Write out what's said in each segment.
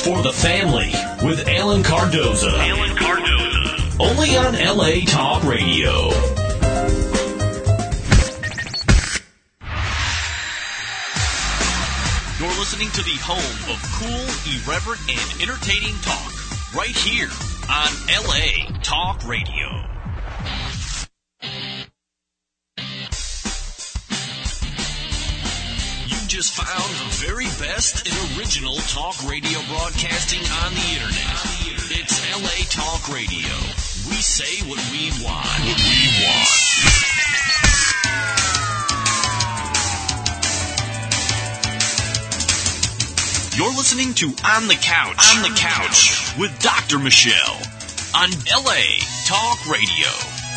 for the Family with Alan Cardoza. Only on LA Talk Radio. You're listening to the home of cool, irreverent, and entertaining talk. Right here on LA Talk Radio. Just found the very best and original talk radio broadcasting on the internet. It's LA Talk Radio. We say what we want. You're listening to On the Couch with Dr. Michelle on LA Talk Radio.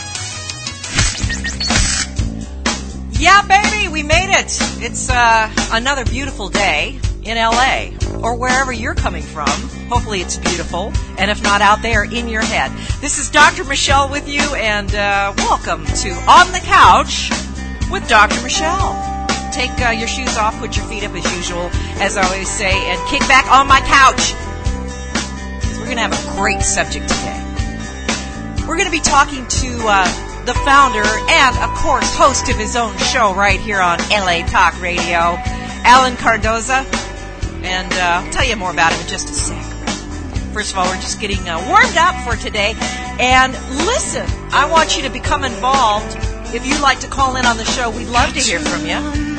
Yeah, baby, we made it. It's another beautiful day in LA, or wherever you're coming from. Hopefully it's beautiful, and if not, out there in your head. This is Dr. Michelle with you, and welcome to On the Couch with Dr. Michelle. Take your shoes off, put your feet up as usual, as I always say, and kick back on my couch. We're going to have a great subject today. We're going to be talking to the founder and, of course, host of his own show right here on LA Talk Radio, Alan Cardoza. And I'll tell you more about him in just a sec. First of all, we're just getting warmed up for today. And listen, I want you to become involved. If you'd like to call in on the show, we'd love to hear from you.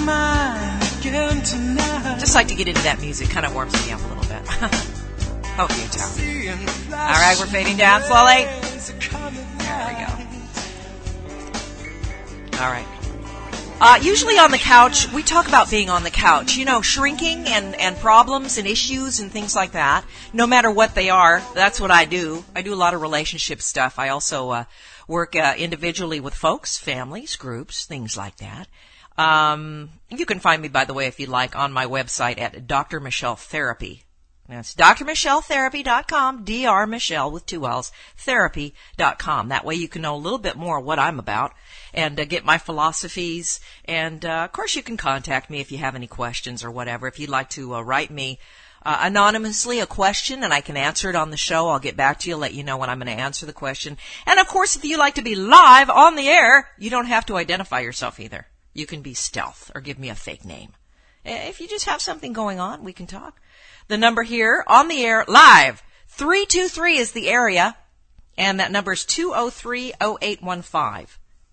Just like to get into that music. Kind of warms me up a little bit. Hope you do. All right, we're fading down slowly. There we go. All right. Usually on the couch, we talk about being on the couch. You know, shrinking and problems and issues and things like that. No matter what they are, that's what I do. I do a lot of relationship stuff. I also work individually with folks, families, groups, things like that. You can find me, by the way, if you'd like, on my website at Dr. Michelle Therapy. That's drmichelletherapy.com, Dr. Michelle with 2 L's, therapy.com. That way you can know a little bit more what I'm about and get my philosophies. And, of course, you can contact me if you have any questions or whatever. If you'd like to write me anonymously a question and I can answer it on the show, I'll get back to you, let you know when I'm going to answer the question. And, of course, if you'd like to be live on the air, you don't have to identify yourself either. You can be stealth or give me a fake name. If you just have something going on, we can talk. The number here on the air, live, 323 is the area, and that number is 203-0815.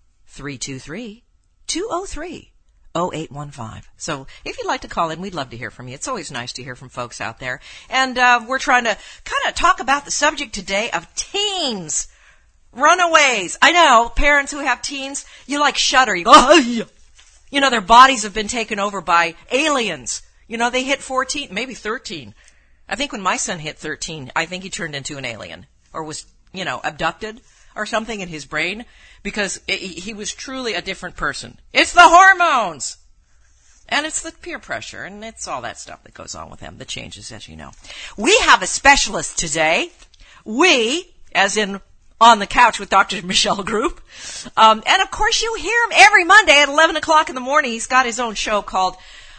323-203-0815. So if you'd like to call in, we'd love to hear from you. It's always nice to hear from folks out there. And we're trying to kind of talk about the subject today of teens, runaways. I know, parents who have teens, you like shudder. You go, oh, you know, their bodies have been taken over by aliens. You know, they hit 14, maybe 13. I think when my son hit 13, I think he turned into an alien or was, you know, abducted or something in his brain because he was truly a different person. It's the hormones. And it's the peer pressure and it's all that stuff that goes on with them, the changes, as you know. We have a specialist today. We, as in On the Couch with Dr. Michelle Group. And, of course, you hear him every Monday at 11 o'clock in the morning. He's got his own show called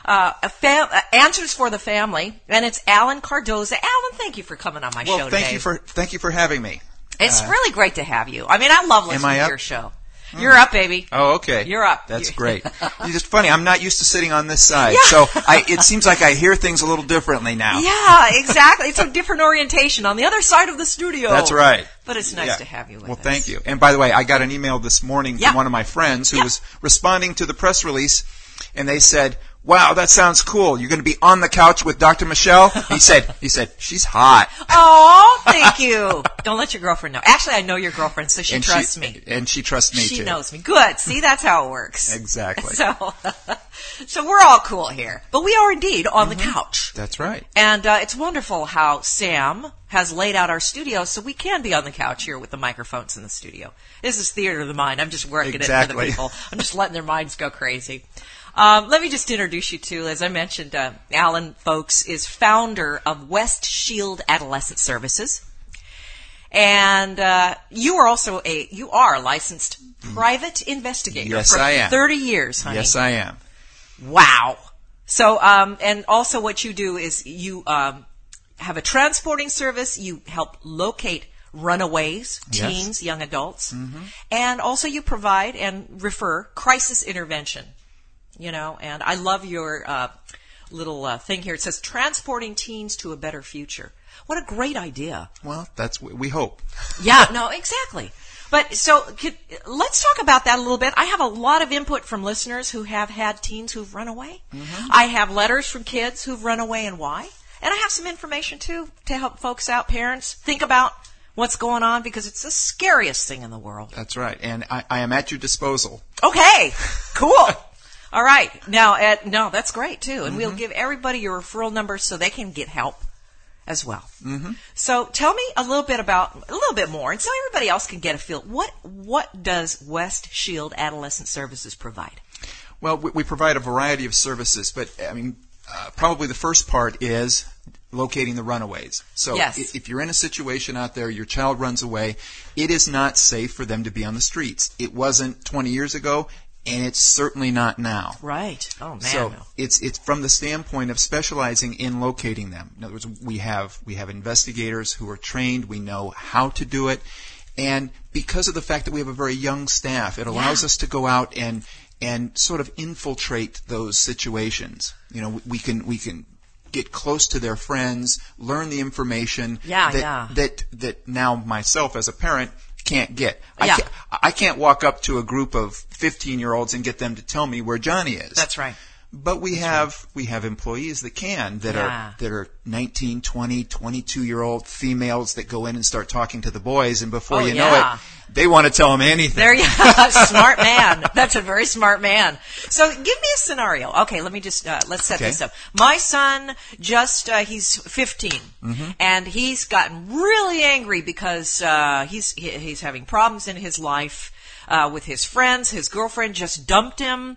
Answers for the Family, and it's Alan Cardoza. Alan, thank you for coming on my show today. Thank you for having me. It's really great to have you. I mean, I love listening to your show. You're up, baby. Oh, okay. You're up. That's great. It's just funny. I'm not used to sitting on this side, so it seems like I hear things a little differently now. Yeah, exactly. It's a different orientation on the other side of the studio. That's right. But it's nice to have you with us. Well, thank you. And by the way, I got an email this morning from one of my friends who was responding to the press release, and they said, wow, that sounds cool. You're going to be on the couch with Dr. Michelle? He said, she's hot. Oh, thank you. Don't let your girlfriend know. Actually, I know your girlfriend, so she trusts me. And she trusts me, too. She knows me. Good. See, that's how it works. Exactly. So we're all cool here. But we are indeed on the couch. That's right. And it's wonderful how Sam has laid out our studio so we can be on the couch here with the microphones in the studio. This is theater of the mind. I'm just working it for the people. I'm just letting their minds go crazy. Let me just introduce you to, as I mentioned, Alan, folks, is founder of West Shield Adolescent Services. And you are also a licensed private investigator. Yes, for I am. 30 years, honey. Yes, I am. Wow. So, and also what you do is you have a transporting service. You help locate runaways, teens, yes. young adults, and also you provide and refer crisis intervention. And I love your little thing here. It says transporting teens to a better future. What a great idea. Well, that's what we hope. Yeah, no, exactly. But so let's talk about that a little bit. I have a lot of input from listeners who have had teens who've run away. I have letters from kids who've run away and why. And I have some information, too, to help folks out, parents, think about what's going on, because it's the scariest thing in the world. That's right. And I am at your disposal. Okay, cool. All right. Now, no, that's great, too. And we'll give everybody your referral numbers so they can get help as well. So tell me a little bit more, and so everybody else can get a feel. What does West Shield Adolescent Services provide? Well, we provide a variety of services, but probably the first part is locating the runaways. So yes. If you're in a situation out there, your child runs away, it is not safe for them to be on the streets. It wasn't 20 years ago, and it's certainly not now. Right. Oh, man. So it's from the standpoint of specializing in locating them. In other words, we have investigators who are trained. We know how to do it. And because of the fact that we have a very young staff, it allows us to go out and sort of infiltrate those situations. We can get close to their friends, learn the information that now myself as a parent can't get. I can't walk up to a group of 15-year-olds and get them to tell me where Johnny is. That's right. But we have employees that are 19, 20, 22-year-old females that go in and start talking to the boys, and before you know it, they want to tell them anything. Smart man. That's a very smart man. So give me a scenario. Okay, let me just let's set this up. My son he's 15, and he's gotten really angry because he's having problems in his life with his friends. His girlfriend just dumped him.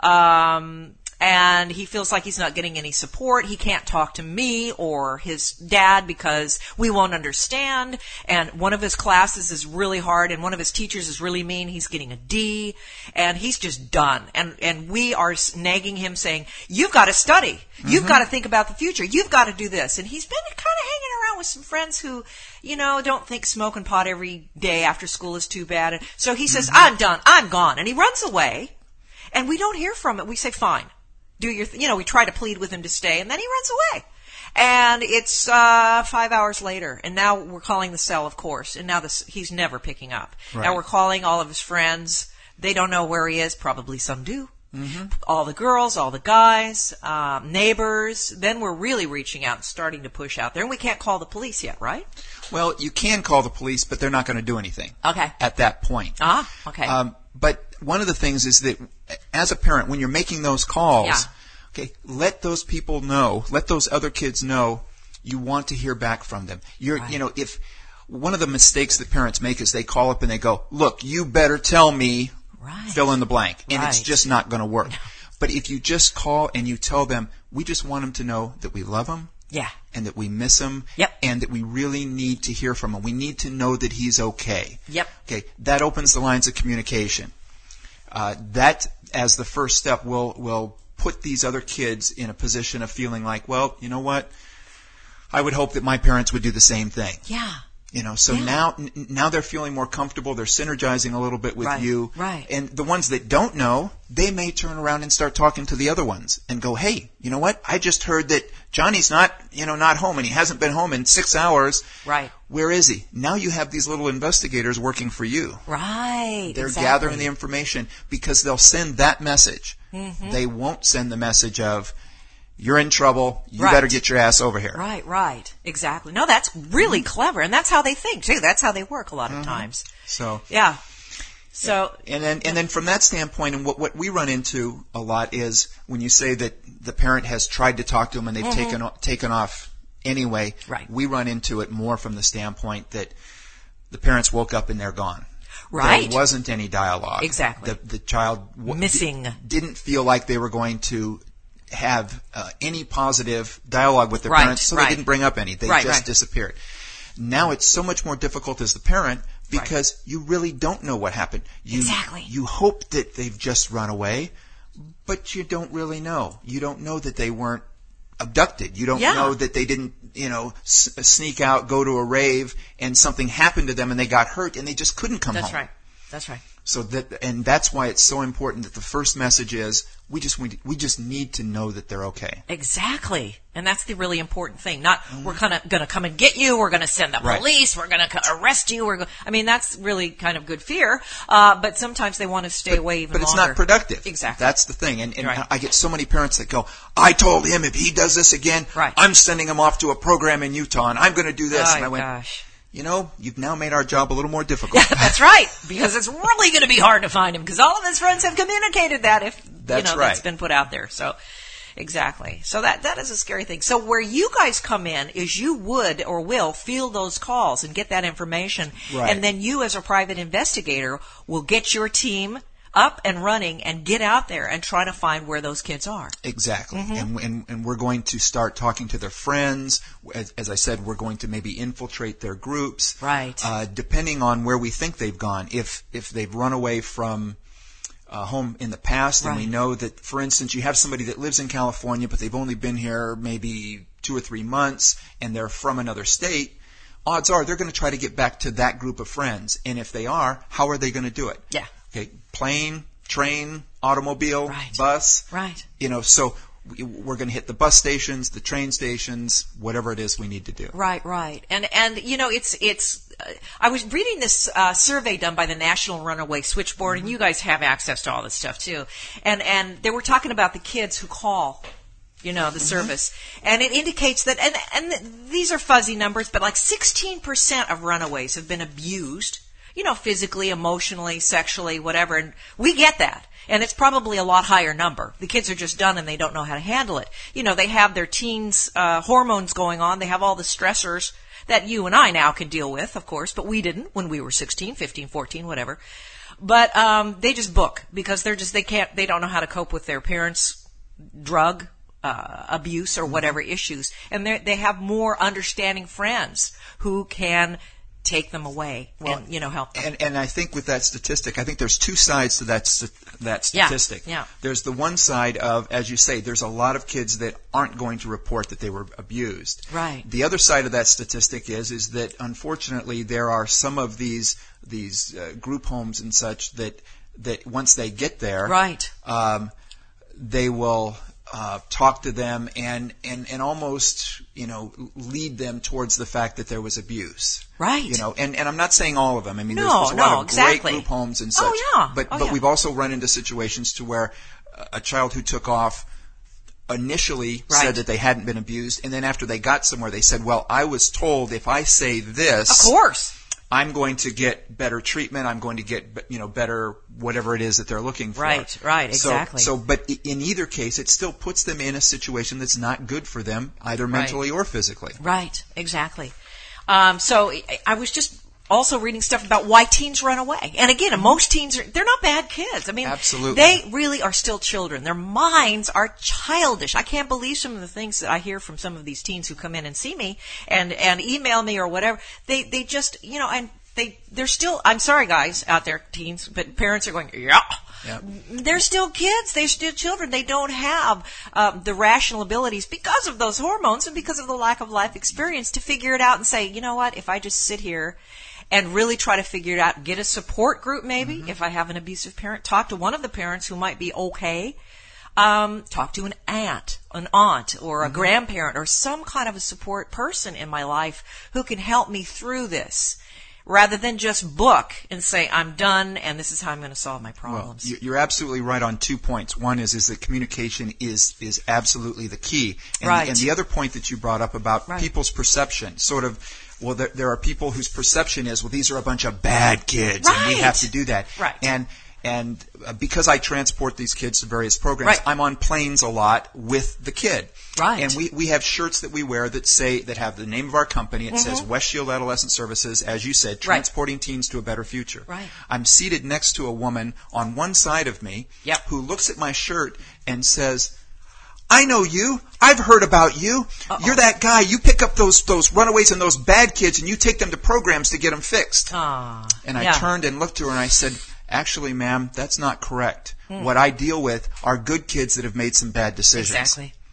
And he feels like he's not getting any support. He can't talk to me or his dad because we won't understand. And one of his classes is really hard, and one of his teachers is really mean. He's getting a D, and he's just done. And we are nagging him, saying, "You've got to study. You've got to think about the future. You've got to do this." And he's been kind of hanging around with some friends who, don't think smoking pot every day after school is too bad. And so he says, "I'm done. I'm gone," and he runs away. And we don't hear from him. We say, "Fine. Do your we try to plead with him to stay, and then he runs away. And it's 5 hours later, and now we're calling the cell, of course, and now he's never picking up. Right. Now we're calling all of his friends. They don't know where he is. Probably some do. All the girls, all the guys, neighbors. Then we're really reaching out and starting to push out there. And we can't call the police yet, right? Well, you can call the police, but they're not going to do anything. Okay. At that point. Okay. But one of the things is that as a parent, when you're making those calls, let those people know, let those other kids know you want to hear back from them. If one of the mistakes that parents make is they call up and they go, "Look, you better tell me fill in the blank," and it's just not going to work. But if you just call and you tell them, we just want them to know that we love them. Yeah. And that we miss him. Yep. And that we really need to hear from him. We need to know that he's okay. Yep. Okay. That opens the lines of communication. That, as the first step, will put these other kids in a position of feeling like, well, you know what? I would hope that my parents would do the same thing. Yeah. Now they're feeling more comfortable. They're synergizing a little bit with you. Right. And the ones that don't know, they may turn around and start talking to the other ones and go, "Hey, you know what? I just heard that Johnny's not home, and he hasn't been home in 6 hours. Right. Where is he?" Now you have these little investigators working for you. Right. They're gathering the information because they'll send that message. They won't send the message of, "You're in trouble. You better get your ass over here." Right. Exactly. No, that's really clever, and that's how they think too. That's how they work a lot of times. So yeah. So and then from that standpoint, and what we run into a lot is when you say that the parent has tried to talk to them and they've taken off anyway. Right. We run into it more from the standpoint that the parents woke up and they're gone. Right. There wasn't any dialogue. Exactly. The child missing didn't feel like they were going to have any positive dialogue with their parents, so they didn't bring up any. They just disappeared. Now it's so much more difficult as the parent because you really don't know what happened. You hope that they've just run away, but you don't really know. You don't know that they weren't abducted. You don't know that they didn't, sneak out, go to a rave, and something happened to them and they got hurt and they just couldn't come home. That's right. So that's why it's so important that the first message is we just need to know that they're okay. Exactly. And that's the really important thing. Not we're going to come and get you, we're going to send the police, we're going to arrest you. That's really kind of good fear. But sometimes they want to stay away even longer. But it's not productive. Exactly. That's the thing. And I get so many parents that go, I told him if he does this again, I'm sending him off to a program in Utah and I'm going to do this. And I went, gosh. You've now made our job a little more difficult. Yeah, that's right. Because it's really going to be hard to find him because all of his friends have communicated that that's been put out there. So, exactly. So that is a scary thing. So where you guys come in is you would or will field those calls and get that information. Right. And then you as a private investigator will get your team up and running and get out there and try to find where those kids are. Exactly. And we're going to start talking to their friends. As I said, we're going to maybe infiltrate their groups. Right. Depending on where we think they've gone. If they've run away from home in the past, and we know that, for instance, you have somebody that lives in California, but they've only been here maybe 2 or 3 months, and they're from another state, odds are they're going to try to get back to that group of friends. And if they are, how are they going to do it? Yeah. Okay, plane, train, automobile, bus. Right. So we're going to hit the bus stations, the train stations, whatever it is we need to do. Right. And it's I was reading this survey done by the National Runaway Switchboard, and you guys have access to all this stuff too. And they were talking about the kids who call, the service. And it indicates that, and these are fuzzy numbers, but like 16% of runaways have been abused, physically, emotionally, sexually, whatever. And we get that. And it's probably a lot higher number. The kids are just done and they don't know how to handle it. They have their teens' hormones going on. They have all the stressors that you and I now can deal with, of course, but we didn't when we were 16, 15, 14, whatever. But they just book because they don't know how to cope with their parents' drug abuse or whatever issues. And they have more understanding friends who can take them away and help them. And I think with that statistic, I think there's two sides to that statistic. Yeah. There's the one side of, as you say, there's a lot of kids that aren't going to report that they were abused. Right. The other side of that statistic is that unfortunately there are some of these group homes and such that once they get there, they will talk to them and almost lead them towards the fact that there was abuse. Right. And I'm not saying all of them. I mean, there's a lot of great group homes and such. Oh, yeah. But we've also run into situations to where a child who took off initially said that they hadn't been abused, and then after they got somewhere, they said, "Well, I was told if I say this, of course, I'm going to get better treatment. I'm going to get better whatever it is that they're looking for." Right, exactly. But in either case, it still puts them in a situation that's not good for them, either mentally or physically. Right, exactly. So I was just also reading stuff about why teens run away. And again, most teens they're not bad kids. I mean, absolutely, they really are still children. Their minds are childish. I can't believe some of the things that I hear from some of these teens who come in and see me and email me or whatever. They just, and they're still, I'm sorry guys out there, teens, but parents are going, yeah. Yep. They're still kids. They're still children. They don't have the rational abilities because of those hormones and because of the lack of life experience to figure it out and say, you know what, if I just sit here and really try to figure it out, get a support group maybe, if I have an abusive parent, talk to one of the parents who might be okay, talk to an aunt or a grandparent or some kind of a support person in my life who can help me through this, rather than just book and say, I'm done and this is how I'm going to solve my problems. Well, you're absolutely right on 2 points. One is that communication is absolutely the key. And, and the other point that you brought up about people's perception, sort of, well, there are people whose perception is, well, these are a bunch of bad kids, and we have to do that. Right. And because I transport these kids to various programs, I'm on planes a lot with the kid. Right. And we have shirts that we wear that have the name of our company. It says West Shield Adolescent Services, as you said, transporting teens to a better future. Right. I'm seated next to a woman on one side of me who looks at my shirt and says, I know you. I've heard about you. You're that guy. You pick up those runaways and those bad kids and you take them to programs to get them fixed. And I turned and looked to her and I said, actually, ma'am, that's not correct. What I deal with are good kids that have made some bad decisions. Exactly.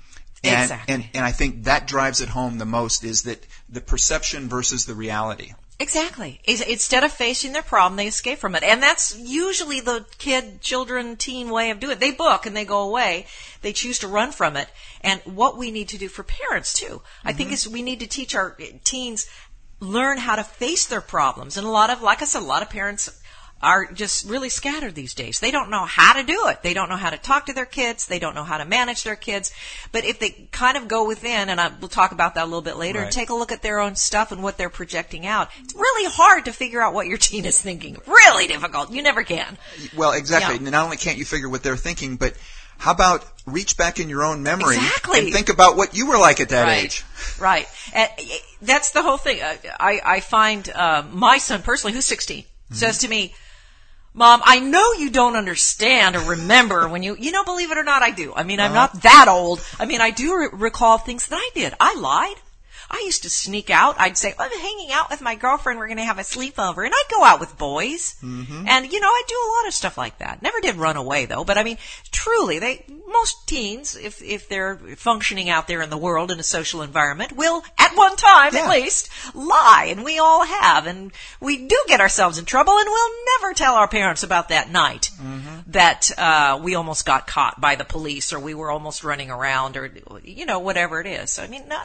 Exactly. And I think that drives it home the most, is that the perception versus the reality. Exactly. Instead of facing their problem, they escape from it. And that's usually the teen way of doing it. They book and they go away. They choose to run from it. And what we need to do for parents, too, I think is we need to teach our teens learn how to face their problems. And like I said, a lot of parents are just really scattered these days. They don't know how to do it. They don't know how to talk to their kids. They don't know how to manage their kids. But if they kind of go within, and we'll talk about that a little bit later, and take a look at their own stuff and what they're projecting out, it's really hard to figure out what your teen is thinking. Really difficult. You never can. Well, exactly. Yeah. Not only can't you figure what they're thinking, but how about reach back in your own memory and think about what you were like at that age? Right. And that's the whole thing. I find my son personally, who's 16, says to me, Mom, I know you don't understand or remember when you believe it or not, I do. I mean, I'm not that old. I mean, I do recall things that I did. I lied. I used to sneak out. I'd say, I'm hanging out with my girlfriend. We're going to have a sleepover. And I'd go out with boys. Mm-hmm. And, I do a lot of stuff like that. Never did run away, though. But, I mean, truly, most teens, if they're functioning out there in the world in a social environment, will, at one time at least, lie. And we all have. And we do get ourselves in trouble. And we'll never tell our parents about that night that we almost got caught by the police, or we were almost running around, or, whatever it is. So, I mean,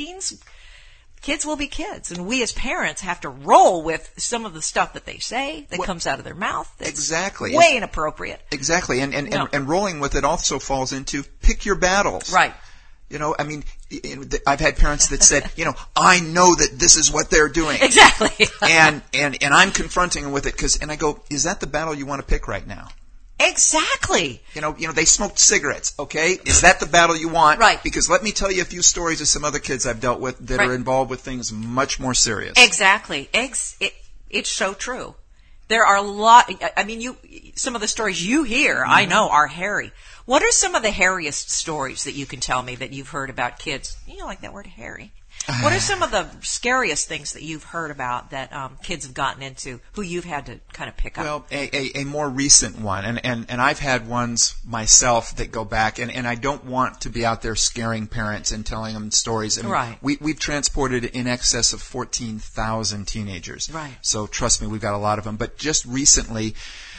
kids will be kids, and we as parents have to roll with some of the stuff that they say that comes out of their mouth. That's exactly. Way inappropriate. Exactly, and rolling with it also falls into pick your battles. Right. I mean, I've had parents that said, I know that this is what they're doing. Exactly. and I'm confronting them with it and I go, is that the battle you want to pick right now? Exactly. They smoked cigarettes, okay? Is that the battle you want? Right. Because let me tell you a few stories of some other kids I've dealt with that are involved with things much more serious. Exactly. It's so true. There are a lot, some of the stories you hear, I know, are hairy. What are some of the hairiest stories that you can tell me that you've heard about kids? Like that word hairy. What are some of the scariest things that you've heard about that kids have gotten into, who you've had to kind of pick up? Well, a more recent one, and I've had ones myself that go back, and I don't want to be out there scaring parents and telling them stories. I mean, right. We've transported in excess of 14,000 teenagers. Right. So trust me, we've got a lot of them. But just recently,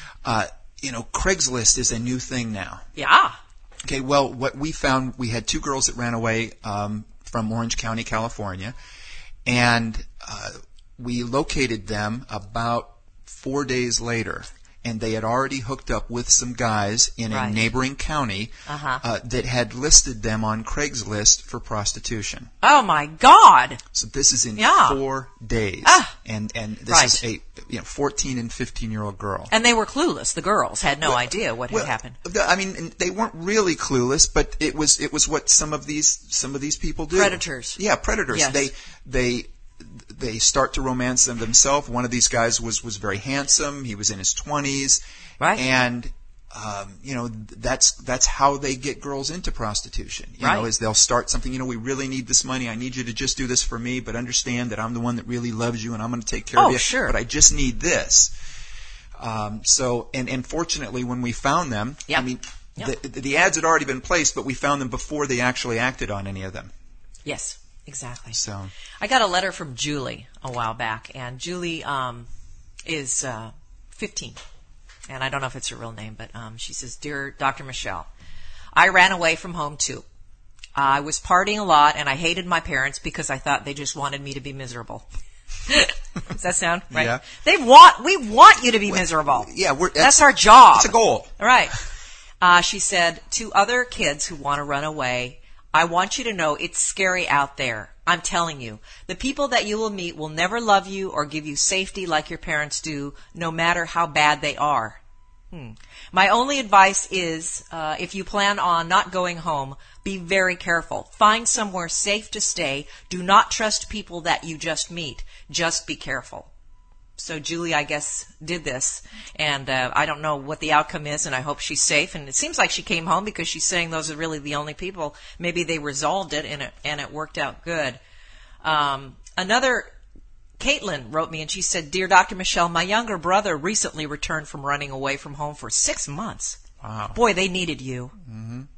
Craigslist is a new thing now. Yeah. Okay, well, what we found, we had 2 girls that ran away from Orange County, California, and we located them about 4 days later, and they had already hooked up with some guys in a neighboring county that had listed them on Craigslist for prostitution. Oh my God! So this is in 4 days, and this is a 14 and 15-year-old girl. And they were clueless. The girls had no idea what had happened. I mean, they weren't really clueless, but it was what some of these people do. Predators. Yeah, predators. Yes. They start to romance them themselves. One of these guys was very handsome. He was in his 20s. Right. And that's how they get girls into prostitution. You know, is they'll start something, we really need this money. I need you to just do this for me, but understand that I'm the one that really loves you and I'm going to take care of you. Sure. But I just need this. And fortunately, when we found them, the ads had already been placed, but we found them before they actually acted on any of them. Yes. Exactly. So I got a letter from Julie a while back, and Julie is 15, and I don't know if it's her real name, but she says, "Dear Dr. Michelle, I ran away from home too. I was partying a lot, and I hated my parents because I thought they just wanted me to be miserable." Does that sound right? Yeah. We want you to be miserable. Yeah, that's our job. It's a goal. All right. She said, to other kids who want to run away, I want you to know it's scary out there. I'm telling you. The people that you will meet will never love you or give you safety like your parents do, no matter how bad they are. My only advice is, if you plan on not going home, be very careful. Find somewhere safe to stay. Do not trust people that you just meet. Just be careful. So Julie, I guess, did this, and I don't know what the outcome is, and I hope she's safe. And it seems like she came home because she's saying those are really the only people. Maybe they resolved it, and it worked out good. Another, Caitlin wrote me, and she said, "Dear Dr. Michelle, my younger brother recently returned from running away from home for 6 months. Wow. Boy, they needed you. Mm-hmm.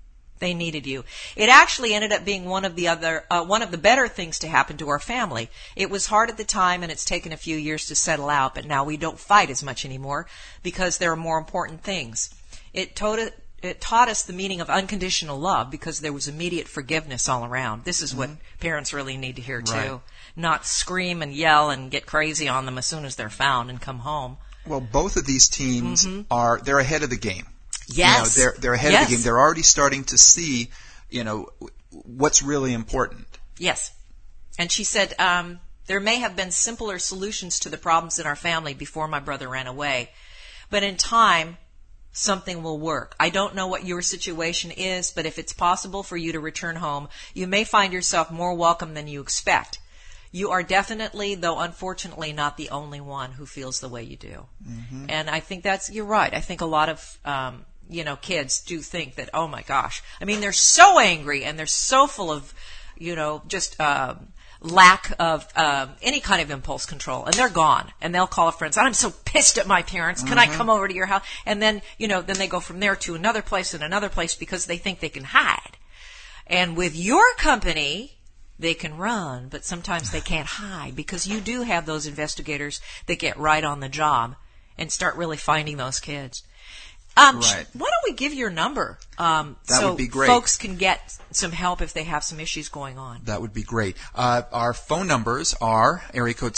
They needed you. It actually ended up being one of the better things to happen to our family. It was hard at the time, and it's taken a few years to settle out, but now we don't fight as much anymore because there are more important things. It taught us the meaning of unconditional love because there was immediate forgiveness all around. This is what parents really need to hear, too. Right. Not scream and yell and get crazy on them as soon as they're found and come home. Well, both of these teams they're ahead of the game. Yes. They're ahead of the game. They're already starting to see, what's really important. Yes. And she said, there may have been simpler solutions to the problems in our family before my brother ran away. But in time, something will work. I don't know what your situation is, but if it's possible for you to return home, you may find yourself more welcome than you expect. You are definitely, though unfortunately, not the only one who feels the way you do. Mm-hmm. And I think you're right. I think a lot of, kids do think that, oh my gosh. I mean, they're so angry and they're so full of, just lack of any kind of impulse control. And they're gone. And they'll call a friend. I'm so pissed at my parents. Can I come over to your house? And then, then they go from there to another place and another place because they think they can hide. And with your company, they can run, but sometimes they can't hide because you do have those investigators that get right on the job and start really finding those kids. Right. Why don't we give your number that would be great. Folks can get some help if they have some issues going on? That would be great. Our phone numbers are area code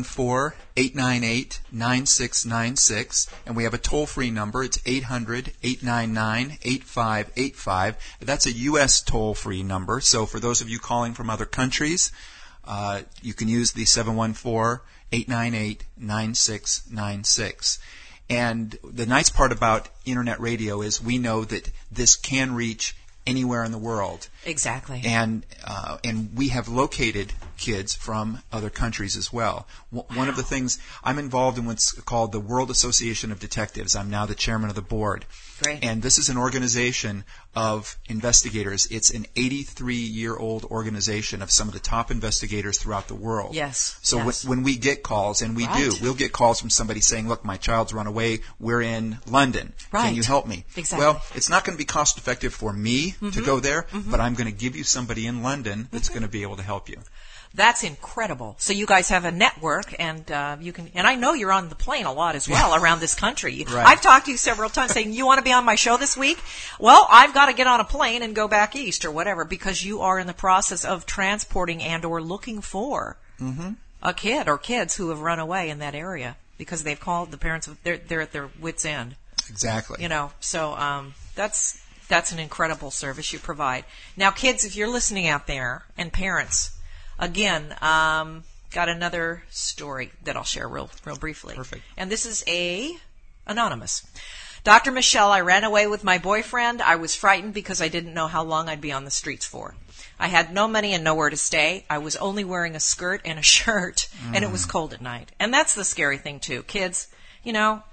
714-898-9696, and we have a toll-free number. It's 800-899-8585. That's a U.S. toll-free number, so for those of you calling from other countries, you can use the 714-898-9696. And the nice part about Internet radio is we know that this can reach anywhere in the world. Exactly. And we have located kids from other countries as well. One of the things, I'm involved in what's called the World Association of Detectives. I'm now the chairman of the board. Great. And this is an organization of investigators. It's an 83-year-old organization of some of the top investigators throughout the world. Yes. So yes. When we get calls, and we right. we'll get calls from somebody saying, look, my child's run away. We're in London. Right. Can you help me? Exactly. Well, it's not going to be cost effective for me to go there, but I'm going to give you somebody in London that's going to be able to help you. That's incredible. So you guys have a network, and you can. And I know you're on the plane a lot as well around this country. Right. I've talked to you several times saying, "You want to be on my show this week?" Well, I've got to get on a plane and go back east or whatever because you are in the process of transporting and/or looking for a kid or kids who have run away in that area because they've called the parents. They're at their wits' end. Exactly. So that's an incredible service you provide. Now, kids, if you're listening out there, and parents. Again, got another story that I'll share real briefly. Perfect. And this is anonymous. Dr. Michelle, I ran away with my boyfriend. I was frightened because I didn't know how long I'd be on the streets for. I had no money and nowhere to stay. I was only wearing a skirt and a shirt, and it was cold at night. And that's the scary thing, too. Kids, they don't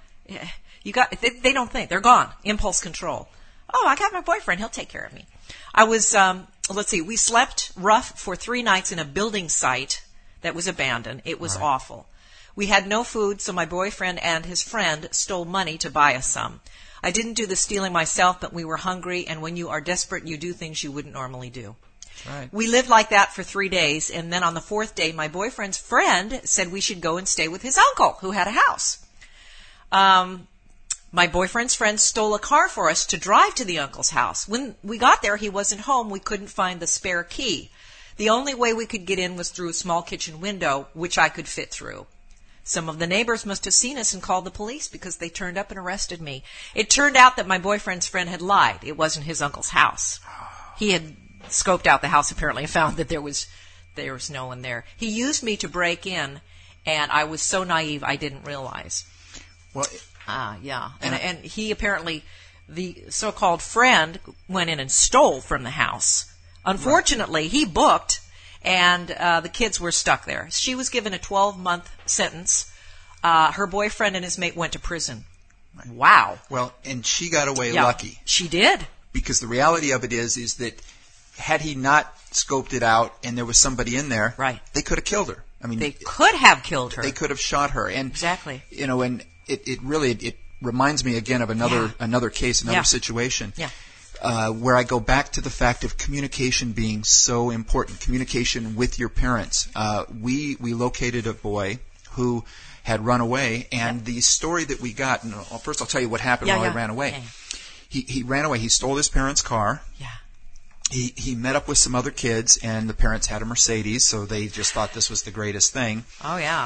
think. They're gone. Impulse control. Oh, I got my boyfriend. He'll take care of me. I was... we slept rough for 3 nights in a building site that was abandoned. It was awful. We had no food, so my boyfriend and his friend stole money to buy us some. I didn't do the stealing myself, but we were hungry, and when you are desperate, you do things you wouldn't normally do. Right. We lived like that for 3 days, and then on the 4th day, my boyfriend's friend said we should go and stay with his uncle, who had a house. My boyfriend's friend stole a car for us to drive to the uncle's house. When we got there, he wasn't home. We couldn't find the spare key. The only way we could get in was through a small kitchen window, which I could fit through. Some of the neighbors must have seen us and called the police because they turned up and arrested me. It turned out that my boyfriend's friend had lied. It wasn't his uncle's house. He had scoped out the house apparently and found that there was no one there. He used me to break in, and I was so naive I didn't realize. Well... yeah. And he apparently, the so-called friend, went in and stole from the house. Unfortunately, he booked, and the kids were stuck there. She was given a 12-month sentence. Her boyfriend and his mate went to prison. Right. Wow. Well, and she got away lucky. She did. Because the reality of it is that had he not scoped it out and there was somebody in there, they could have killed her. I mean, they could have killed her. They could have shot her. And, exactly. And it really reminds me again of another case, another situation. Yeah. where I go back to the fact of communication being so important, communication with your parents. We located a boy who had run away, and the story that we got, and first I'll tell you what happened while he ran away. Okay. He ran away. He stole his parents' car. Yeah. He met up with some other kids, and the parents had a Mercedes, so they just thought this was the greatest thing. Oh, yeah.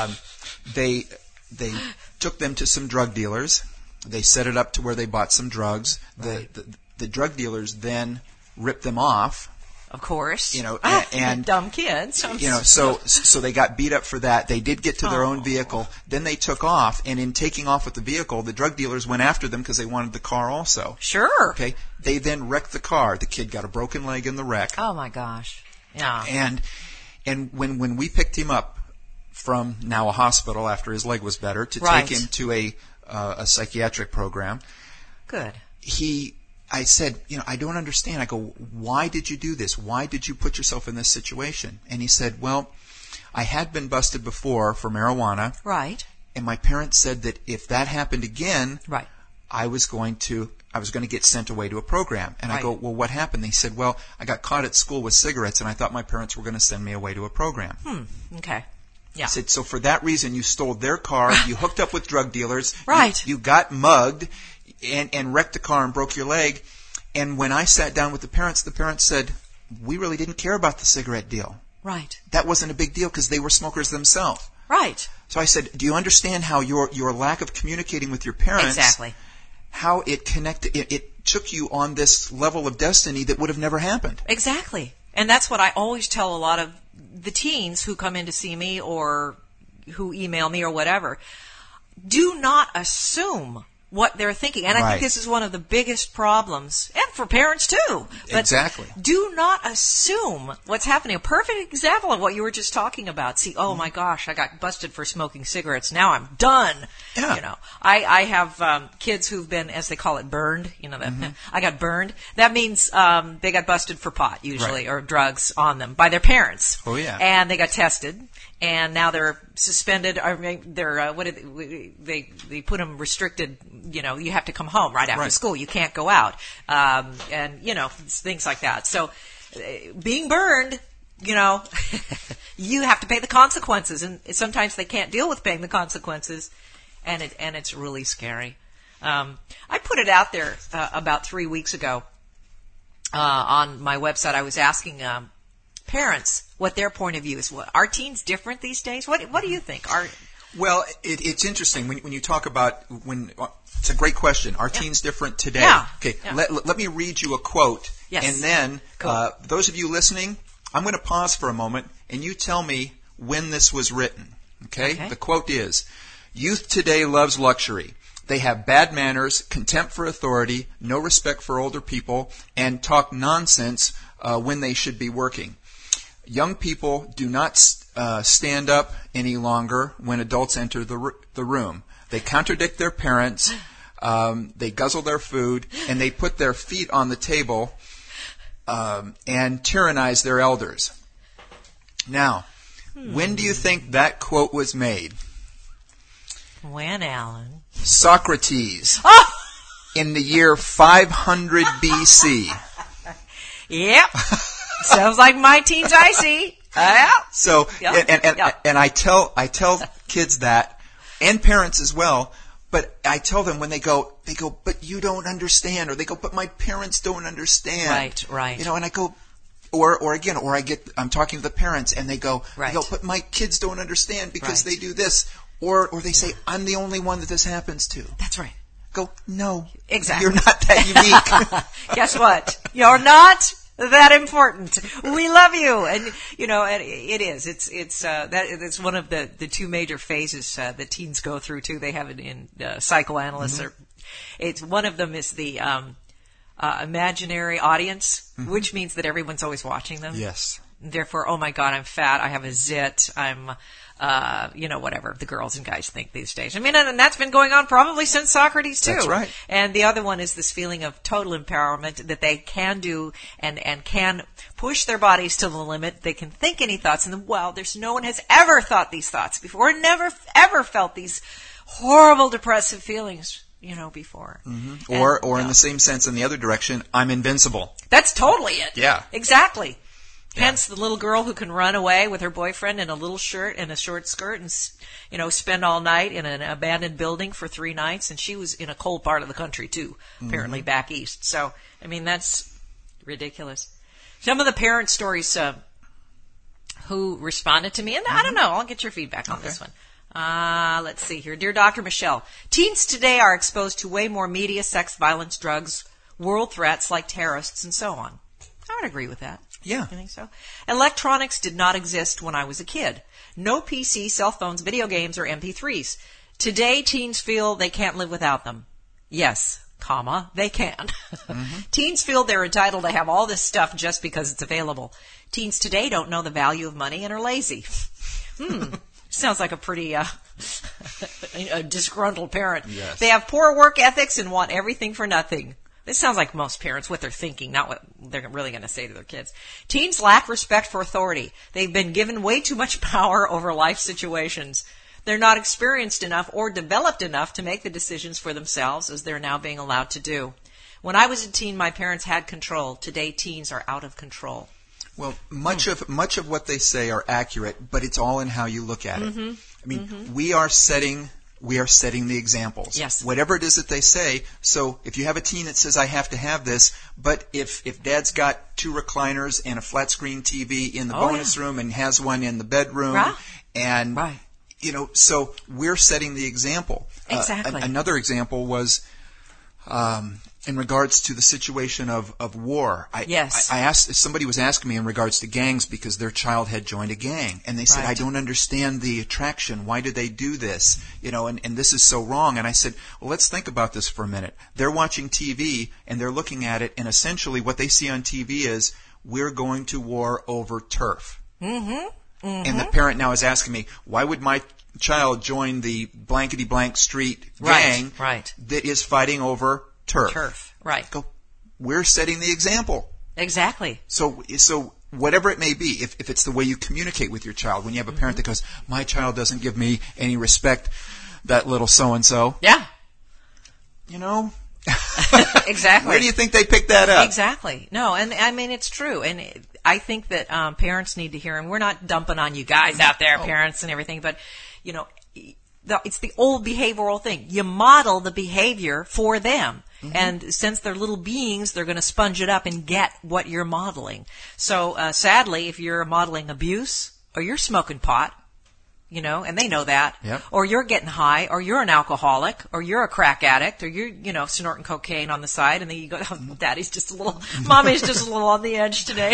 They took them to some drug dealers. They set it up to where they bought some drugs. Right. The drug dealers then ripped them off. Of course. And dumb kids. So they got beat up for that. They did get to their own vehicle. Then they took off, and in taking off with the vehicle, the drug dealers went after them because they wanted the car also. Sure. Okay. They then wrecked the car. The kid got a broken leg in the wreck. Oh my gosh. Yeah. And when we picked him up from now a hospital after his leg was better to take him to a psychiatric program. Good. I said, I don't understand. I go, why did you do this? Why did you put yourself in this situation? And he said, well, I had been busted before for marijuana. Right. And my parents said that if that happened again, right, I was going to get sent away to a program. And I go, well, what happened? They said, well, I got caught at school with cigarettes, and I thought my parents were going to send me away to a program. Okay. Yeah. I said, so for that reason, you stole their car, you hooked up with drug dealers, right. You got mugged, and wrecked the car and broke your leg. And when I sat down with the parents said, we really didn't care about the cigarette deal. Right. That wasn't a big deal because they were smokers themselves. Right. So I said, do you understand how your lack of communicating with your parents, exactly, how it connected, it took you on this level of destiny that would have never happened? Exactly. And that's what I always tell a lot of the teens who come in to see me or who email me or whatever. Do not assume what they're thinking. And I think this is one of the biggest problems, and for parents too. But exactly. Do not assume what's happening. A perfect example of what you were just talking about. See, oh my gosh, I got busted for smoking cigarettes. Now I'm done. Yeah. I have kids who've been, as they call it, burned. I got burned. That means they got busted for pot usually, or drugs on them by their parents. Oh yeah. And they got tested. And now they're suspended. Or they're they put them restricted. You have to come home right after school. You can't go out. And things like that. So, being burned, you have to pay the consequences, and sometimes they can't deal with paying the consequences, and it's really scary. I put it out there about 3 weeks ago on my website. I was asking parents what their point of view is. Are teens different these days? What do you think? Well, it's interesting when you talk about it's a great question. Are teens different today? Yeah. Okay. Yeah. Let me read you a quote, yes. And then cool. Those of you listening, I'm going to pause for a moment, and you tell me when this was written. Okay? The quote is, "Youth today loves luxury. They have bad manners, contempt for authority, no respect for older people, and talk nonsense when they should be working. Young people do not stand up any longer when adults enter the room. They contradict their parents, they guzzle their food, and they put their feet on the table and tyrannize their elders." Now, when do you think that quote was made? When, Alan? Socrates. In the year 500 BC. Yep. Sounds like my teens I see. So, yep. And I tell kids that, and parents as well, but I tell them when they go, but you don't understand, or they go, but my parents don't understand. Right. And I go, I'm talking to the parents, and they go, but my kids don't understand because they do this, or they say, I'm the only one that this happens to. That's right. Go, no, exactly. You're not that unique. Guess what? You're not that important. We love you, and and it is. It's one of the two major phases that teens go through too. They have it in psychoanalysts. Mm-hmm. It's one of them is the imaginary audience, mm-hmm. which means that everyone's always watching them. Yes. Therefore, oh my God, I'm fat. I have a zit. I'm whatever the girls and guys think these days. I mean, and that's been going on probably since Socrates too. That's right. And the other one is this feeling of total empowerment that they can do and can push their bodies to the limit. They can think any thoughts, and there's no one has ever thought these thoughts before, never ever felt these horrible depressive feelings before. Mm-hmm. Or in the same sense, in the other direction, I'm invincible. That's totally it. Yeah. Exactly. Yeah. Hence the little girl who can run away with her boyfriend in a little shirt and a short skirt and, spend all night in an abandoned building for 3 nights. And she was in a cold part of the country, too, apparently back east. So, that's ridiculous. Some of the parent stories who responded to me, and I don't know, I'll get your feedback on this one. Let's see here. Dear Dr. Michelle, teens today are exposed to way more media, sex, violence, drugs, world threats like terrorists, and so on. I would agree with that. Yeah. I think so. Electronics did not exist when I was a kid. No PC, cell phones, video games, or MP3s. Today, teens feel they can't live without them. Yes, they can. Teens feel they're entitled to have all this stuff just because it's available. Teens today don't know the value of money and are lazy. Sounds like a pretty a disgruntled parent. Yes. They have poor work ethics and want everything for nothing. This sounds like most parents, what they're thinking, not what they're really going to say to their kids. Teens lack respect for authority. They've been given way too much power over life situations. They're not experienced enough or developed enough to make the decisions for themselves as they're now being allowed to do. When I was a teen, my parents had control. Today, teens are out of control. Well, much of what they say are accurate, but it's all in how you look at it. I mean, we are setting the examples. Yes. Whatever it is that they say. So if you have a teen that says, I have to have this, but if dad's got 2 recliners and a flat screen TV in the bonus room and has one in the bedroom, and so we're setting the example. Exactly. Another example was in regards to the situation of war. I asked, somebody was asking me in regards to gangs because their child had joined a gang. And they said, I don't understand the attraction. Why do they do this? And this is so wrong. And I said, well, let's think about this for a minute. They're watching TV and they're looking at it, and essentially what they see on TV is, we're going to war over turf. And the parent now is asking me, why would my child join the blankety blank street gang that is fighting over turf. Right. We're setting the example. Exactly. So whatever it may be, if it's the way you communicate with your child, when you have a parent that goes, my child doesn't give me any respect, that little so-and-so. Yeah. Exactly. Where do you think they picked that up? Exactly. No, and I mean, it's true. And I think that parents need to hear, and we're not dumping on you guys out there, parents and everything, but, it's the old behavioral thing. You model the behavior for them. And since they're little beings, they're going to sponge it up and get what you're modeling. So, sadly, if you're modeling abuse, or you're smoking pot, and they know that, or you're getting high, or you're an alcoholic, or you're a crack addict, or you're, snorting cocaine on the side, and then you go, mommy's just a little on the edge today,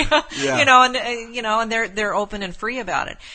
and they're open and free about it.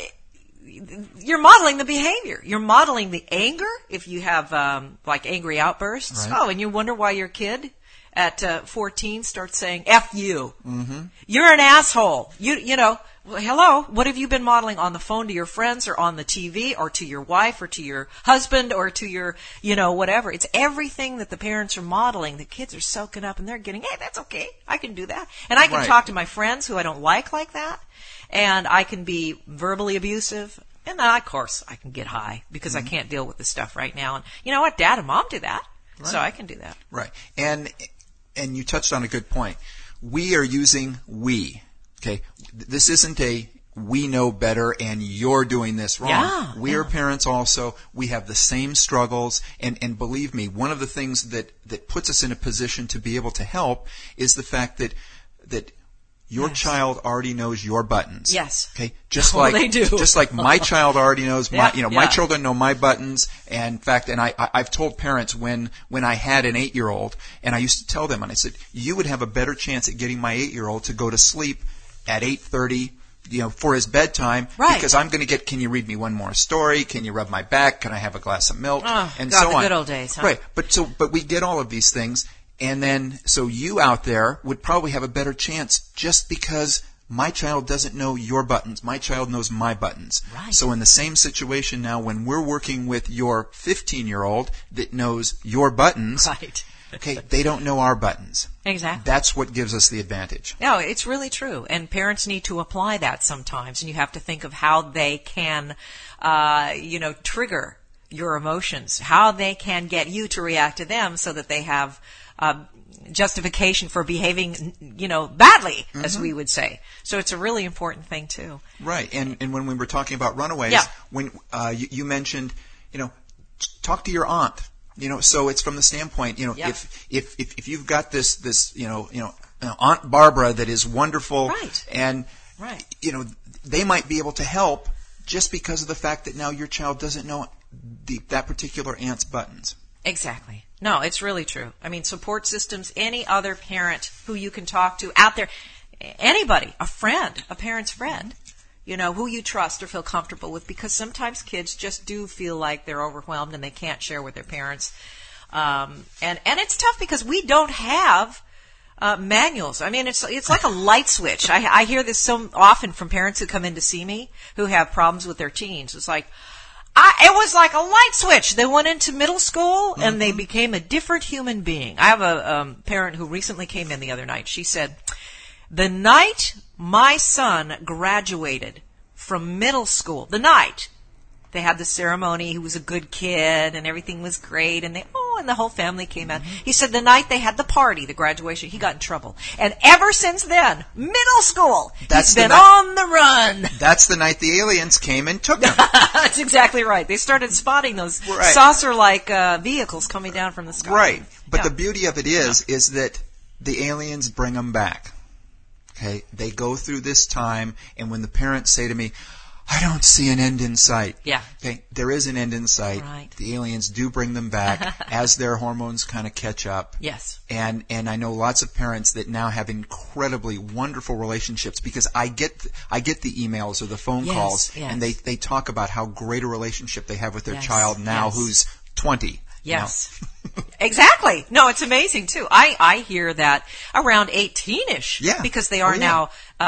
You're modeling the behavior. You're modeling the anger. If you have like angry outbursts, and you wonder why your kid at 14 starts saying "F you," you're an asshole. Well, hello. What have you been modeling on the phone to your friends, or on the TV, or to your wife, or to your husband, or to your whatever? It's everything that the parents are modeling. The kids are soaking up, and they're getting, hey, that's okay. I can do that, and I can talk to my friends who I don't like that. And I can be verbally abusive. And of course, I can get high because I can't deal with this stuff right now. And you know what? Dad and Mom do that. So I can do that. Right. And you touched on a good point. We are using we. Okay. This isn't a we know better and you're doing this wrong. Yeah, we are parents also. We have the same struggles. And believe me, one of the things that puts us in a position to be able to help is the fact that your child already knows your buttons. Yes. Okay. Just like my child already knows my children know my buttons. And in fact, I've told parents when I had an 8-year-old, and I used to tell them, and I said, you would have a better chance at getting my 8-year-old to go to sleep at 8:30, for his bedtime, because I'm going to get, can you read me one more story? Can you rub my back? Can I have a glass of milk? And so on. The good old days, huh? Right. But we get all of these things. And then, so you out there would probably have a better chance just because my child doesn't know your buttons. My child knows my buttons. Right. So in the same situation now, when we're working with your 15-year-old that knows your buttons, okay, they don't know our buttons. Exactly. That's what gives us the advantage. No, it's really true. And parents need to apply that sometimes. And you have to think of how they can, trigger your emotions, how they can get you to react to them so that they have justification for behaving, badly, as we would say. So it's a really important thing too. Right. And when we were talking about runaways, when you mentioned, talk to your aunt. So it's from the standpoint, if you've got this Aunt Barbara that is wonderful, right. and they might be able to help just because of the fact that now your child doesn't know that particular aunt's buttons. Exactly. No, it's really true. I mean, support systems, any other parent who you can talk to out there, anybody, a friend, a parent's friend, who you trust or feel comfortable with, because sometimes kids just do feel like they're overwhelmed and they can't share with their parents. And it's tough because we don't have manuals. I mean, it's like a light switch. I hear this so often from parents who come in to see me who have problems with their teens. It's like, it was like a light switch. They went into middle school and they became a different human being. I have a parent who recently came in the other night. She said, the night my son graduated from middle school, the night they had the ceremony, he was a good kid and everything was great, and the whole family came out. He said the night they had the party, the graduation, he got in trouble. And ever since then, middle school, he's been on the run. That's the night the aliens came and took him. That's exactly right. They started spotting those saucer-like vehicles coming down from the sky. Right. But the beauty of it is that the aliens bring them back. Okay? They go through this time, and when the parents say to me, I don't see an end in sight. Yeah. Okay, there is an end in sight. Right. The aliens do bring them back as their hormones kind of catch up. Yes. And I know lots of parents that now have incredibly wonderful relationships because I get the emails or the phone calls, and they talk about how great a relationship they have with their child now who's 20. Yes. Exactly. No, it's amazing too. I hear that around 18-ish. Yeah. Because they are now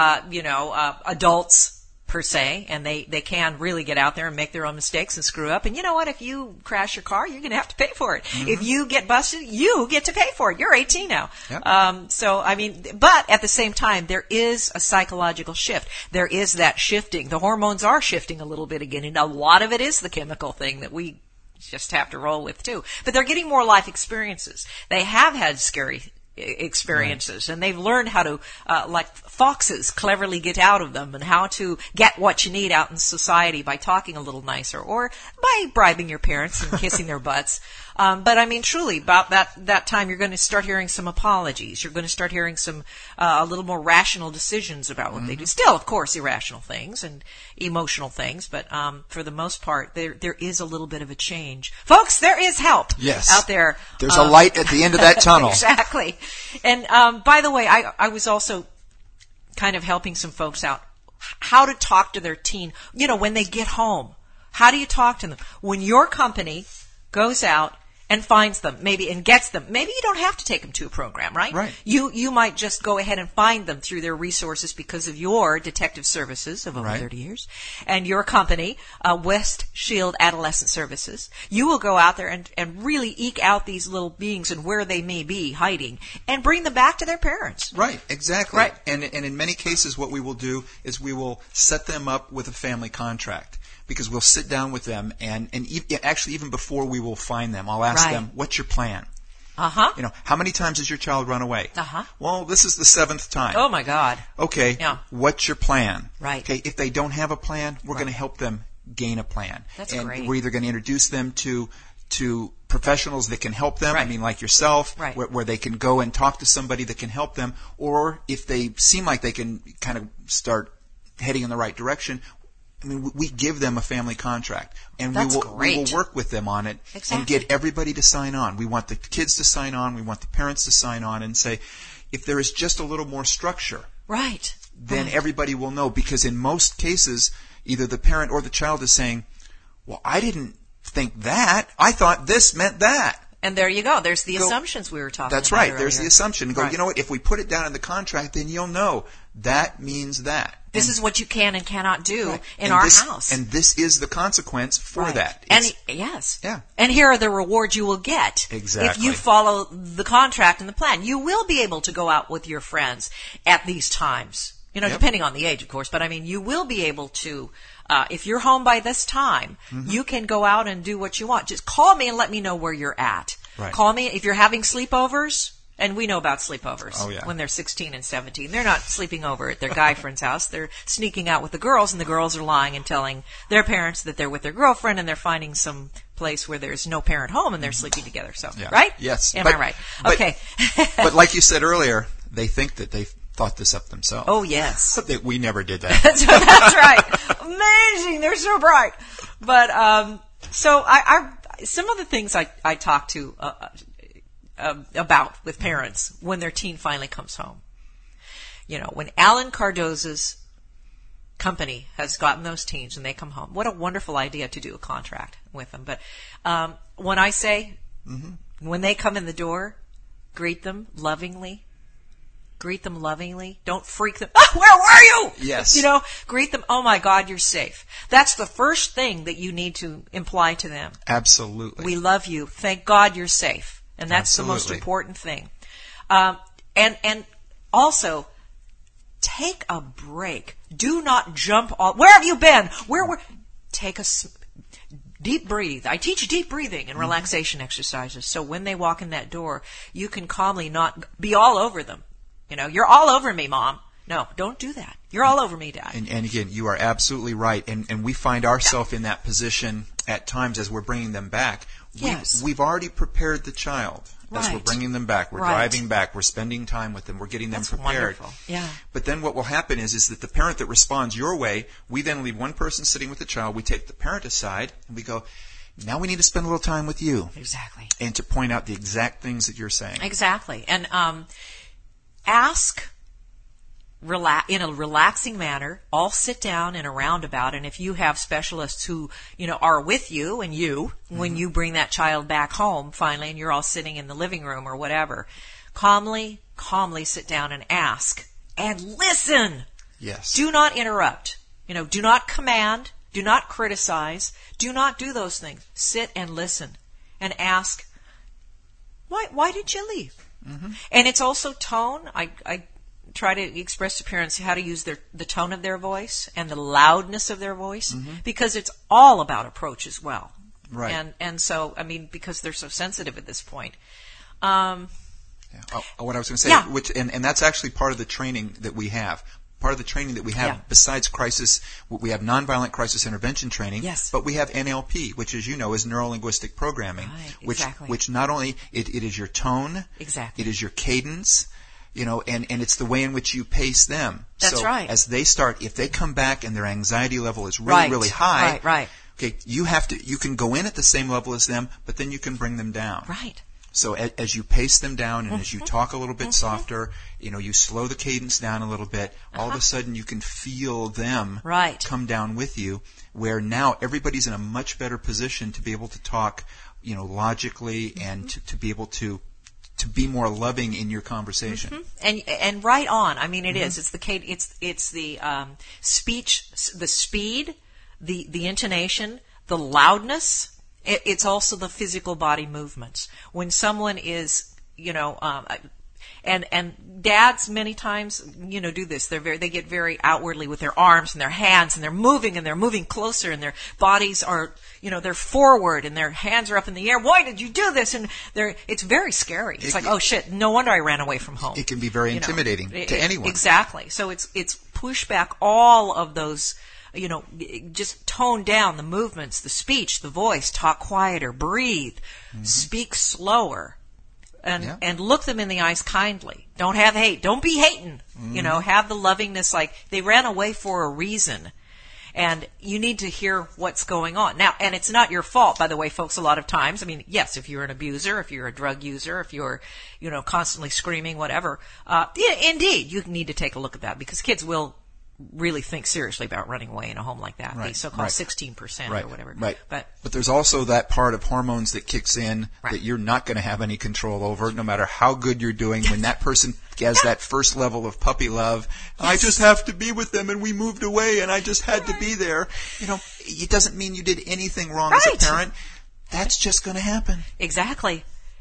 adults per se, and they can really get out there and make their own mistakes and screw up. And you know what? If you crash your car, you're going to have to pay for it. Mm-hmm. If you get busted, you get to pay for it. You're 18 now. Yep. So, I mean, but at the same time, there is a psychological shift. There is that shifting. The hormones are shifting a little bit again, and a lot of it is the chemical thing that we just have to roll with too. But they're getting more life experiences. They have had scary experiences, and they've learned how to, like foxes, cleverly get out of them, and how to get what you need out in society by talking a little nicer or by bribing your parents and kissing their butts. But I mean, truly, about that time, you're going to start hearing some apologies. You're going to start hearing some a little more rational decisions about what they do. Still, of course, irrational things and emotional things, but for the most part, there is a little bit of a change. Folks, there is help out there. There's a light at the end of that tunnel. Exactly. And by the way, I was also kind of helping some folks out how to talk to their teen. When they get home, how do you talk to them? When your company goes out and finds them, maybe, and gets them. Maybe you don't have to take them to a program, right? Right. You might just go ahead and find them through their resources because of your detective services of over 30 years and your company, West Shield Adolescent Services. You will go out there and really eke out these little beings and where they may be hiding and bring them back to their parents. Right, exactly. Right. And in many cases, what we will do is we will set them up with a family contract. Because we'll sit down with them, and actually even before we will find them, I'll ask them, what's your plan? Uh-huh. How many times has your child run away? Uh-huh. Well, this is the 7th time. Oh, my God. Okay, what's your plan? Right. Okay, if they don't have a plan, we're going to help them gain a plan. That's and great. We're either going to introduce them to professionals that can help them, I mean, like yourself, where they can go and talk to somebody that can help them, or if they seem like they can kind of start heading in the right direction, I mean, we give them a family contract, and we will work with them on it and get everybody to sign on. We want the kids to sign on. We want the parents to sign on and say, if there is just a little more structure, then everybody will know. Because in most cases, either the parent or the child is saying, well, I didn't think that. I thought this meant that. And there you go. There's the assumptions we were talking about. That's right. Earlier. There's the assumption. Go, you know what? If we put it down in the contract, then you'll know that means that. This is what you can and cannot do in our house. And this is the consequence for that. And here are the rewards you will get. Exactly. If you follow the contract and the plan. You will be able to go out with your friends at these times depending on the age, of course. But I mean, you will be able to, if you're home by this time, you can go out and do what you want. Just call me and let me know where you're at. Right. Call me if you're having sleepovers. And we know about sleepovers. Oh, yeah. When they're 16 and 17. They're not sleeping over at their guy friend's house. They're sneaking out with the girls, and the girls are lying and telling their parents that they're with their girlfriend, and they're finding some place where there's no parent home, and they're sleeping together. So, right? Yes. Am I right? Okay. But like you said earlier, they think that they thought this up themselves. Oh, yes. That we never did that. That's right. Amazing. They're so bright. But, so I some of the things I talk to, about with parents when their teen finally comes home. When Alan Cardoza's company has gotten those teens and they come home, what a wonderful idea to do a contract with them. But when I say, when they come in the door, greet them lovingly. Don't freak them. Oh, where were you? Yes. Greet them. Oh my God, you're safe. That's the first thing that you need to imply to them. Absolutely. We love you. Thank God you're safe. And that's Absolutely. the most important thing. And also, take a break. Do not jump off. Where have you been? Take a deep breathe. I teach deep breathing and relaxation exercises. So when they walk in that door, you can calmly not be all over them. You're all over me, Mom. No, don't do that. You're all over me, Dad. And again, you are absolutely right. And we find ourselves in that position at times as we're bringing them back. Yes. We've already prepared the child as we're bringing them back. We're driving back. We're spending time with them. We're getting them prepared. Wonderful. Yeah. But then what will happen is that the parent that responds your way, we then leave one person sitting with the child. We take the parent aside and we go, now we need to spend a little time with you. Exactly. And to point out the exact things that you're saying. Exactly. And ask in a relaxing manner, all sit down in a roundabout, and if you have specialists who, are with you and when you bring that child back home finally and you're all sitting in the living room or whatever, calmly sit down and ask and listen. Yes. Do not interrupt. Do not command. Do not criticize. Do not do those things. Sit and listen and ask, why did you leave? And it's also tone. I try to express to parents how to use the tone of their voice and the loudness of their voice, because it's all about approach as well. Right. And so, I mean, because they're so sensitive at this point. What I was going to say, and that's actually part of the training that we have. Part of the training that we have, besides crisis, we have nonviolent crisis intervention training, but we have NLP, which, as you know, is neuro-linguistic programming, which not only, it is your tone, it is your cadence, and it's the way in which you pace them. That's right. As they start, if they come back and their anxiety level is really, really high, okay, you can go in at the same level as them, but then you can bring them down. Right. So as you pace them down and as you talk a little bit softer, you slow the cadence down a little bit, all of a sudden you can feel them come down with you, where now everybody's in a much better position to be able to talk, logically and to be able to be more loving in your conversation. And right on. I mean, it is. It's the speech, the speed, the intonation, the loudness. It's also the physical body movements. When someone is, and dads many times, do this. They get very outwardly with their arms and their hands, and they're moving closer, and their bodies are, they're forward, and their hands are up in the air. Why did you do this? And it's very scary. It's like, oh shit, no wonder I ran away from home. It can be very intimidating to anyone. Exactly. So it's push back all of those. Just tone down the movements, the speech, the voice, talk quieter, breathe, speak slower, and look them in the eyes kindly. Don't have hate. Don't be hating. Have the lovingness, like they ran away for a reason. And you need to hear what's going on. Now, and it's not your fault, by the way, folks, a lot of times. I mean, yes, if you're an abuser, if you're a drug user, if you're, constantly screaming, whatever, indeed, you need to take a look at that, because kids will really think seriously about running away in a home like that. The so-called 16% or whatever. Right. But there's also that part of hormones that kicks in that you're not going to have any control over, no matter how good you're doing. When that person has that first level of puppy love, I just have to be with them, and we moved away, and I just had to be there. It doesn't mean you did anything wrong as a parent. That's just going to happen. Exactly.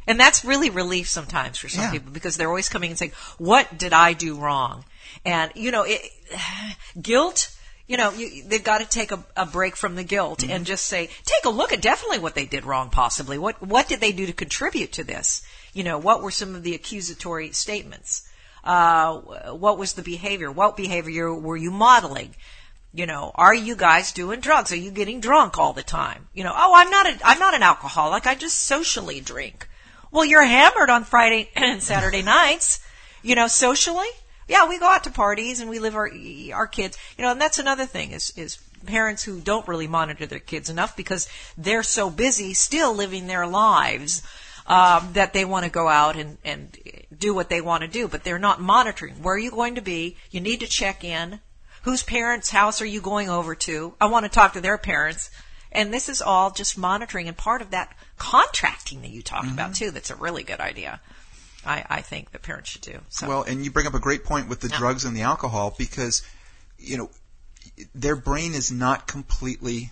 And that's really relief sometimes for some people, because they're always coming and saying, what did I do wrong? And, guilt, they've got to take a break from the guilt and just say, take a look at definitely what they did wrong, possibly. What did they do to contribute to this? What were some of the accusatory statements? What was the behavior? What behavior were you modeling? Are you guys doing drugs? Are you getting drunk all the time? I'm not an alcoholic. I just socially drink. Well, you're hammered on Friday and Saturday nights, socially. Yeah, we go out to parties and we live our kids, and that's another thing is parents who don't really monitor their kids enough because they're so busy still living their lives, that they want to go out and do what they want to do, but they're not monitoring. Where are you going to be? You need to check in. Whose parents' house are you going over to? I want to talk to their parents. And this is all just monitoring and part of that contracting that you talked about, too. That's a really good idea, I think, that parents should do. So. Well, and you bring up a great point with the drugs and the alcohol because, their brain is not completely,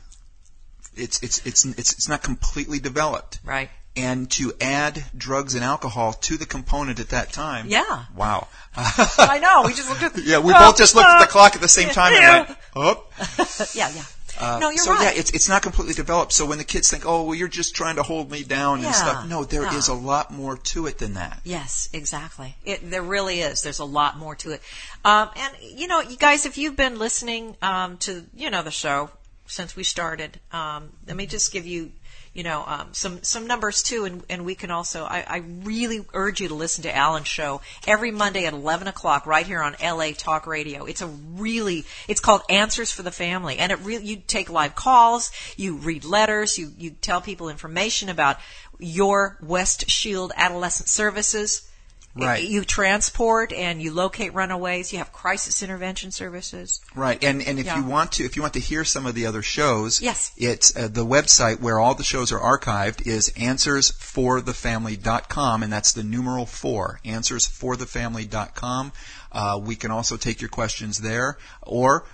it's not completely developed. Right. And to add drugs and alcohol to the component at that time. Yeah. Wow. I know. We just looked at we both just looked at the clock at the same time and went, oh. Yeah. No, you're so right. Yeah, it's not completely developed. So when the kids think, oh, well, you're just trying to hold me down and stuff. No, there is a lot more to it than that. Yes, exactly. There really is. There's a lot more to it. And, you guys, if you've been listening to, the show since we started, let me just give you, some numbers too, and we can also, I really urge you to listen to Alan's show every Monday at 11 o'clock right here on LA Talk Radio. It's called Answers for the Family, and you take live calls, you read letters, you tell people information about your West Shield Adolescent Services. Right. You transport and you locate runaways. You have crisis intervention services. Right. And if you want to hear some of the other shows, yes, it's the website where all the shows are archived is answersforthefamily.com, and that's the numeral 4, answersforthefamily.com. We can also take your questions there, or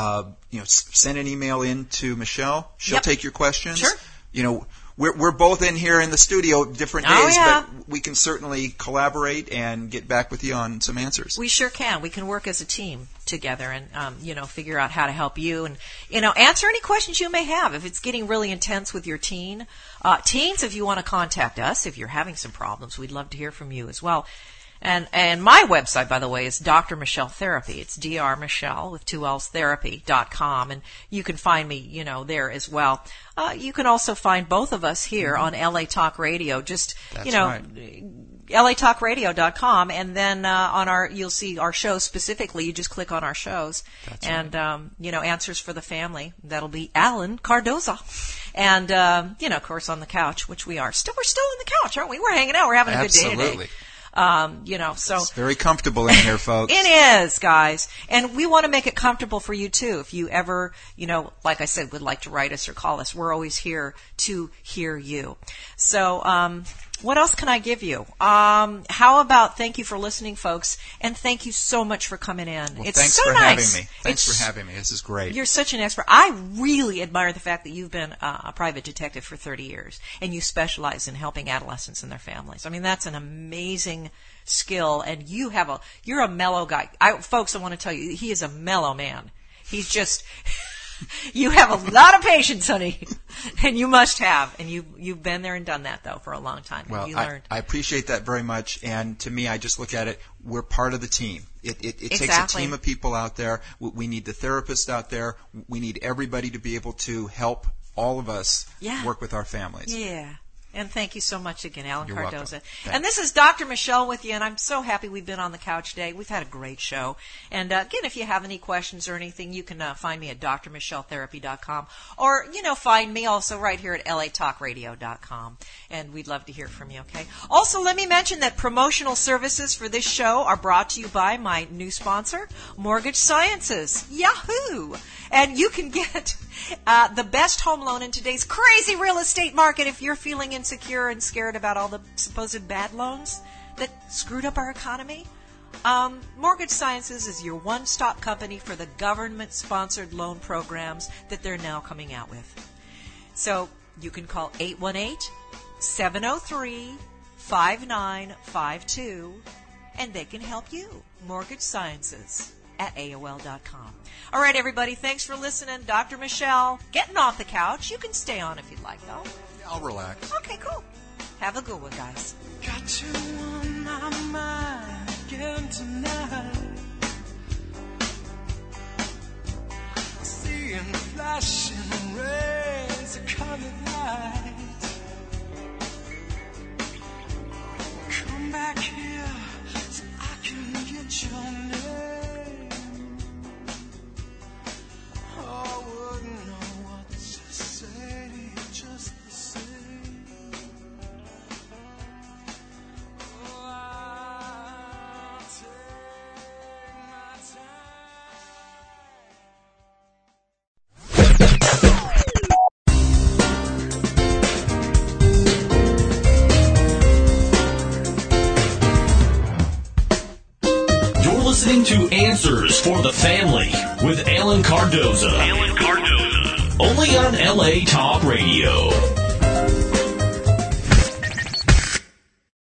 send an email in to Michelle. She'll take your questions. Sure. We're both in here in the studio different days, but we can certainly collaborate and get back with you on some answers. We sure can. We can work as a team together and, figure out how to help you and, answer any questions you may have. If it's getting really intense with your teen, teens, if you want to contact us, if you're having some problems, we'd love to hear from you as well. And my website, by the way, is Dr. Michelle Therapy. It's Dr. Michelle with 2 L's therapy.com, and you can find me, there as well. You can also find both of us here on LA Talk Radio. Just, right. LATalkRadio.com, and then you'll see our shows specifically. You just click on our shows. That's and, right. Answers for the Family. That'll be Alan Cardoza. And, of course, on the couch, which we're still on the couch, aren't we? We're hanging out. We're having a good day today. Absolutely. So it's very comfortable in here, folks. It is, guys. And we want to make it comfortable for you too. If you ever, like I said, would like to write us or call us, we're always here to hear you. So, what else can I give you? How about thank you for listening, folks, and thank you so much for coming in. Well, it's thanks so for nice. having me. Thanks for having me. This is great. You're such an expert. I really admire the fact that you've been a private detective for 30 years, and you specialize in helping adolescents and their families. I mean, that's an amazing skill, and you're a mellow guy. Folks, I want to tell you, he is a mellow man. He's just... You have a lot of patience, honey, and you must have. And you've been there and done that, though, for a long time. Well, you learned. I appreciate that very much. And to me, I just look at it, we're part of the team. It Exactly. takes a team of people out there. We need the therapists out there. We need everybody to be able to help all of us work with our families. Yeah. And thank you so much again, Alan You're Cardoza. welcome. And this is Dr. Michelle with you, and I'm so happy we've been on the couch today. We've had a great show. And again, if you have any questions or anything, you can find me at drmichelletherapy.com, or, find me also right here at latalkradio.com. And we'd love to hear from you, okay? Also, let me mention that promotional services for this show are brought to you by my new sponsor, Mortgage Sciences. Yahoo! And you can get the best home loan in today's crazy real estate market if you're feeling insecure and scared about all the supposed bad loans that screwed up our economy. Mortgage Sciences is your one-stop company for the government-sponsored loan programs that they're now coming out with. So you can call 818-703-5600 5952, and they can help you. Mortgage Sciences at AOL.com. All right, everybody, thanks for listening. Dr. Michelle, getting off the couch. You can stay on if you'd like, though. I'll relax. Okay, cool. Have a good one, guys. Got you on my mind again tonight. Seeing flashing rays of colored light. Come back here so I can get your name. Oh, I wouldn't know what to say, just the same. Oh, I'll take my You're listening to Answers for the Family with Alan Cardoza. Only on LA Talk Radio.